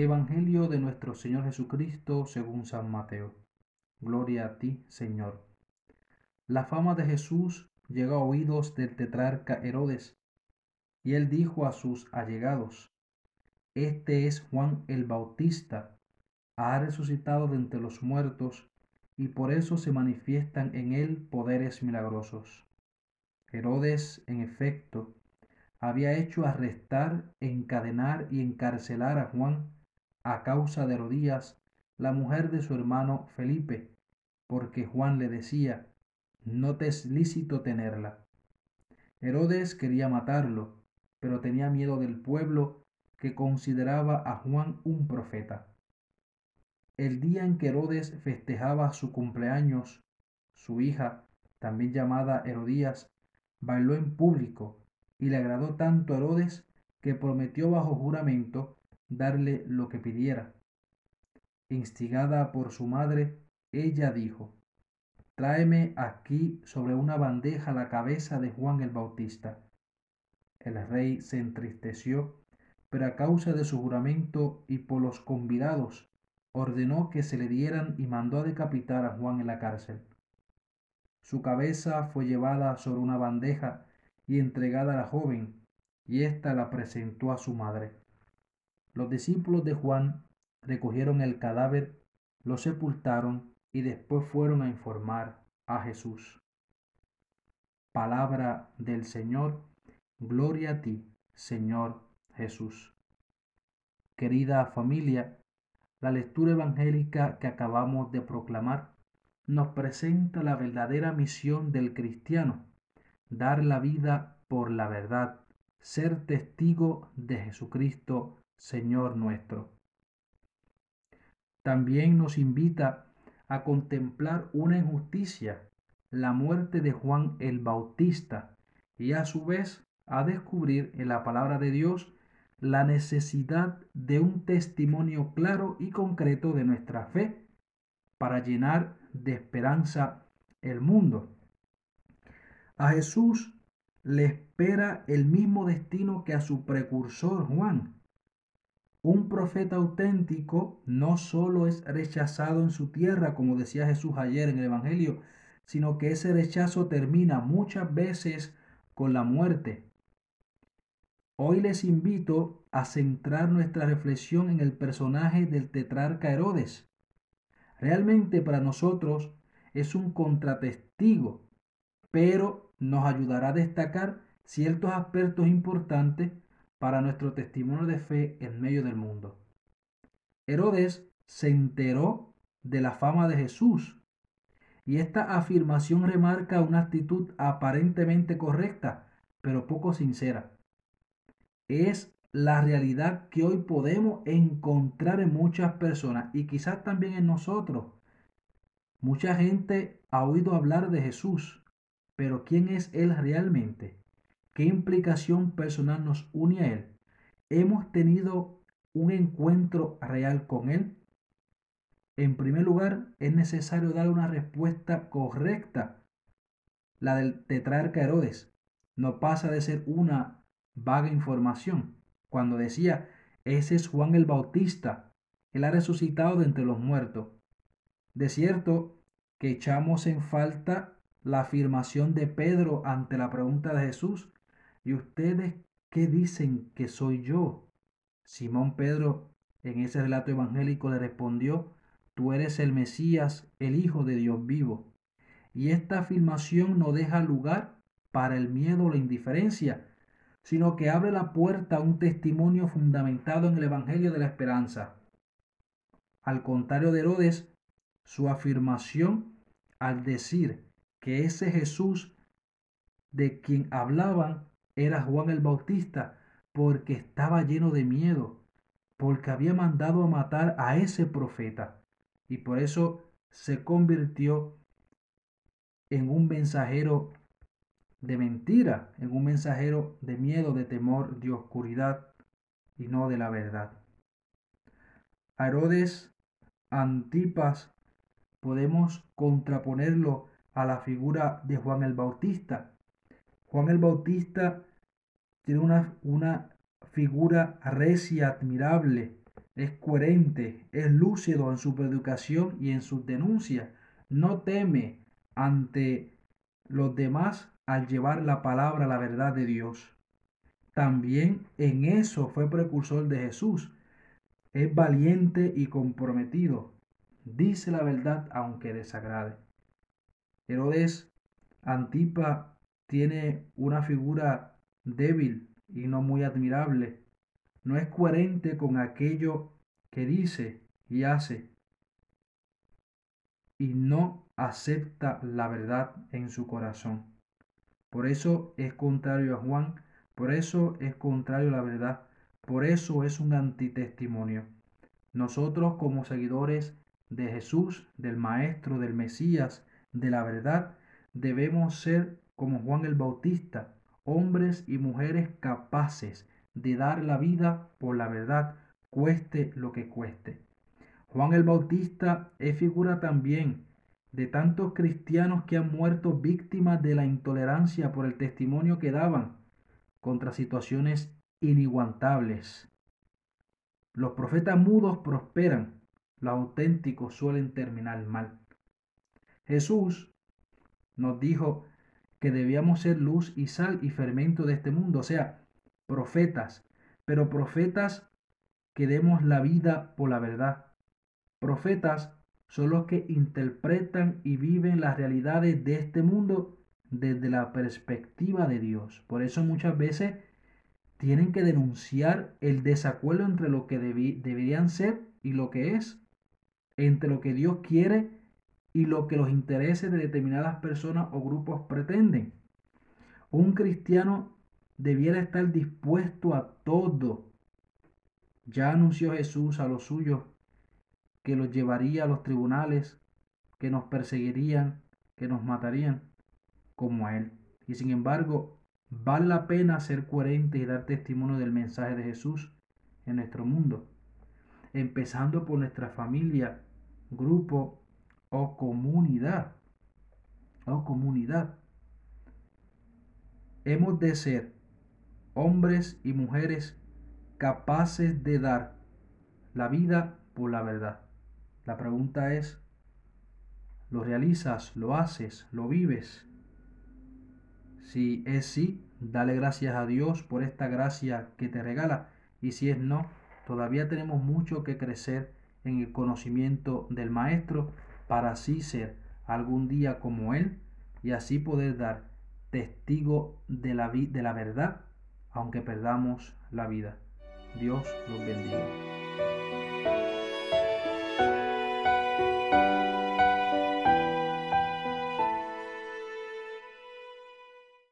Evangelio de nuestro Señor Jesucristo según San Mateo. Gloria a ti, Señor. La fama de Jesús llegó a oídos del tetrarca Herodes, y él dijo a sus allegados: Este es Juan el Bautista, ha resucitado de entre los muertos, y por eso se manifiestan en él poderes milagrosos. Herodes, en efecto, había hecho arrestar, encadenar y encarcelar a Juan a causa de Herodías, la mujer de su hermano Felipe, porque Juan le decía: no te es lícito tenerla. Herodes quería matarlo, pero tenía miedo del pueblo, que consideraba a Juan un profeta. El día en que Herodes festejaba su cumpleaños, su hija, también llamada Herodías, bailó en público, y le agradó tanto a Herodes que prometió bajo juramento darle lo que pidiera. Instigada por su madre, ella dijo: Tráeme aquí sobre una bandeja la cabeza de Juan el Bautista. El rey se entristeció, pero a causa de su juramento y por los convidados, ordenó que se le dieran y mandó a decapitar a Juan en la cárcel. Su cabeza fue llevada sobre una bandeja y entregada a la joven, y ésta la presentó a su madre. Los discípulos de Juan recogieron el cadáver, lo sepultaron y después fueron a informar a Jesús. Palabra del Señor. Gloria a ti, Señor Jesús. Querida familia, la lectura evangélica que acabamos de proclamar nos presenta la verdadera misión del cristiano: dar la vida por la verdad, ser testigo de Jesucristo, Señor nuestro. También nos invita a contemplar una injusticia, la muerte de Juan el Bautista, y a su vez a descubrir en la palabra de Dios la necesidad de un testimonio claro y concreto de nuestra fe para llenar de esperanza el mundo. A Jesús le espera el mismo destino que a su precursor Juan. Un profeta auténtico no solo es rechazado en su tierra, como decía Jesús ayer en el Evangelio, sino que ese rechazo termina muchas veces con la muerte. Hoy les invito a centrar nuestra reflexión en el personaje del tetrarca Herodes. Realmente para nosotros es un contratestigo, pero nos ayudará a destacar ciertos aspectos importantes para nuestro testimonio de fe en medio del mundo. Herodes se enteró de la fama de Jesús, y esta afirmación remarca una actitud aparentemente correcta, pero poco sincera. Es la realidad que hoy podemos encontrar en muchas personas y quizás también en nosotros. Mucha gente ha oído hablar de Jesús, pero ¿quién es Él realmente? ¿Qué implicación personal nos une a Él? ¿Hemos tenido un encuentro real con Él? En primer lugar, es necesario dar una respuesta correcta. La del tetrarca Herodes no pasa de ser una vaga información. Cuando decía: ese es Juan el Bautista, él ha resucitado de entre los muertos. De cierto que echamos en falta la afirmación de Pedro ante la pregunta de Jesús: ¿y ustedes qué dicen que soy yo? Simón Pedro en ese relato evangélico le respondió: Tú eres el Mesías, el Hijo de Dios vivo. Y esta afirmación no deja lugar para el miedo o la indiferencia, sino que abre la puerta a un testimonio fundamentado en el Evangelio de la esperanza. Al contrario de Herodes, su afirmación al decir que ese Jesús de quien hablaban era Juan el Bautista, porque estaba lleno de miedo, porque había mandado a matar a ese profeta, y por eso se convirtió en un mensajero de mentira, en un mensajero de miedo, de temor, de oscuridad y no de la verdad. A Herodes Antipas podemos contraponerlo a la figura de Juan el Bautista. Juan el Bautista tiene una figura recia, admirable, es coherente, es lúcido en su predicación y en sus denuncias. No teme ante los demás al llevar la palabra, la verdad de Dios. También en eso fue precursor de Jesús. Es valiente y comprometido. Dice la verdad aunque desagrade. Herodes Antipa tiene una figura débil y no muy admirable. No es coherente con aquello que dice y hace y no acepta la verdad en su corazón. Por eso es contrario a Juan, por eso es contrario a la verdad, por eso es un antitestimonio. Nosotros como seguidores de Jesús, del Maestro, del Mesías, de la verdad, debemos ser como Juan el Bautista, hombres y mujeres capaces de dar la vida por la verdad, cueste lo que cueste. Juan el Bautista es figura también de tantos cristianos que han muerto víctimas de la intolerancia por el testimonio que daban contra situaciones iniguantables. Los profetas mudos prosperan, los auténticos suelen terminar mal. Jesús nos dijo que debíamos ser luz y sal y fermento de este mundo, o sea, profetas, pero profetas que demos la vida por la verdad. Profetas son los que interpretan y viven las realidades de este mundo desde la perspectiva de Dios. Por eso muchas veces tienen que denunciar el desacuerdo entre lo que deberían ser y lo que es, entre lo que Dios quiere y lo que los intereses de determinadas personas o grupos pretenden. Un cristiano debiera estar dispuesto a todo. Ya anunció Jesús a los suyos que los llevaría a los tribunales, que nos perseguirían, que nos matarían, como a Él. Y sin embargo, vale la pena ser coherente y dar testimonio del mensaje de Jesús en nuestro mundo, empezando por nuestra familia, grupo o comunidad. Hemos de ser hombres y mujeres capaces de dar la vida por la verdad. La pregunta es, ¿lo realizas? ¿Lo haces? ¿Lo vives? Si es sí, dale gracias a Dios por esta gracia que te regala. Y si es no, todavía tenemos mucho que crecer en el conocimiento del Maestro para así ser algún día como Él y así poder dar testigo de la verdad, aunque perdamos la vida. Dios los bendiga.